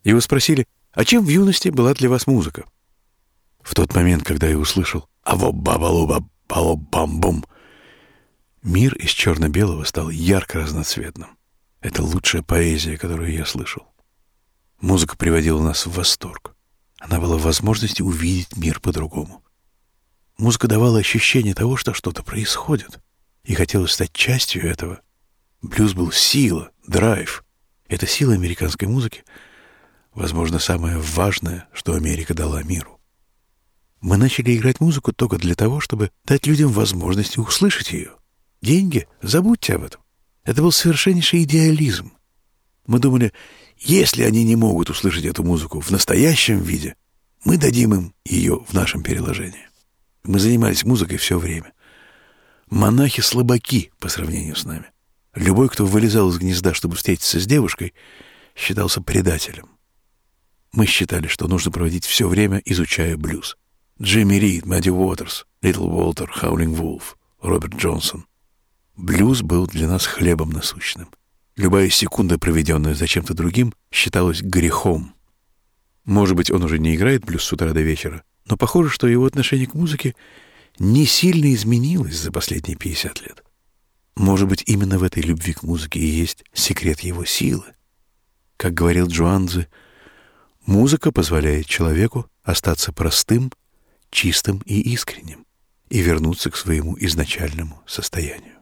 Его спросили: «А чем в юности была для вас музыка?» В тот момент, когда я услышал «аво-ба-ба-лу-ба-бам-бум», мир из черно-белого стал ярко разноцветным. Это лучшая поэзия, которую я слышал. Музыка приводила нас в восторг. Она была возможностью увидеть мир по-другому. Музыка давала ощущение того, что что-то происходит, и хотелось стать частью этого. Блюз был сила, драйв. Эта сила американской музыки, возможно, самое важное, что Америка дала миру. Мы начали играть музыку только для того, чтобы дать людям возможность услышать ее. Деньги? Забудьте об этом. Это был совершеннейший идеализм. Мы думали, если они не могут услышать эту музыку в настоящем виде, мы дадим им ее в нашем переложении. Мы занимались музыкой все время. Монахи слабаки по сравнению с нами. Любой, кто вылезал из гнезда, чтобы встретиться с девушкой, считался предателем. Мы считали, что нужно проводить все время, изучая блюз. Джимми Рид, Мадди Уотерс, Литл Уолтер, Хаулинг Вулф, Роберт Джонсон. Блюз был для нас хлебом насущным. Любая секунда, проведенная за чем-то другим, считалась грехом. Может быть, он уже не играет блюз с утра до вечера, но похоже, что его отношение к музыке не сильно изменилось за последние 50 лет. Может быть, именно в этой любви к музыке и есть секрет его силы. Как говорил Джуанзи, музыка позволяет человеку остаться простым, чистым и искренним и вернуться к своему изначальному состоянию.